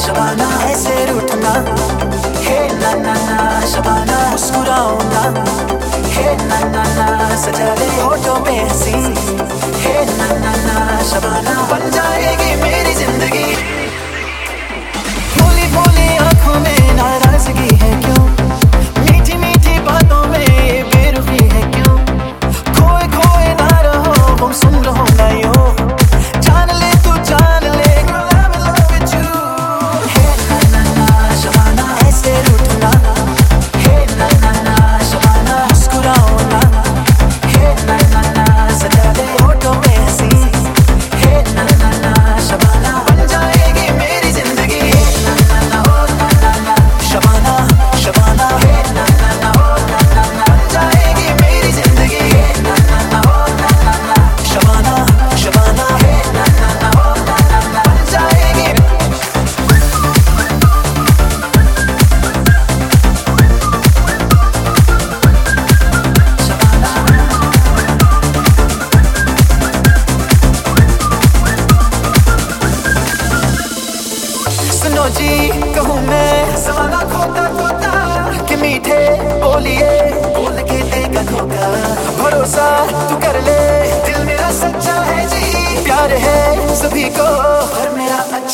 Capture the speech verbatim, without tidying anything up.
शबाना ऐसे रूठना, हे ना ना ना शबाना मुस्कुराओ ना, हे ना ना ना सजा दे होठों पे हंसी, हे ना ना ना शबाना बन जाएगी मेरी जिंदगी। भोली भोली आंखों में नाराजगी है क्यों, मीठी मीठी बातों में ये बेरुखी है क्यों, खोए खोए ना रहो तुम सुन रहो ना यूं, जान ले तू जान ले girl I'm in love with you। हे ना ना ना शबाना ऐसे रूठना, हे ना ना ना शबाना मुस्कुराओ ना, हे ना ना ना सजा दे होठों पे हंसी, हे ना ना ना शबाना बन जाएगी मेरी जिंदगी। हे ना ना ना ओ ना ना ना शबाना शबाना, हे ना ना ना ओ ना ना ना बन जाएगी मेरी जिंदगी। हे ना ना ना ओ ना ना ना शबाना शबाना, हे ना ना ना ओ ना ना ना बन जाएगी। सुनो जी कहूँ मैं ज़माना खोता खोता कि मीठे बोलिए बोल के देगा धोखा, भरोसा तू कर ले दिल मेरा सच्चा है जी, प्यार है सभी को पर मेरा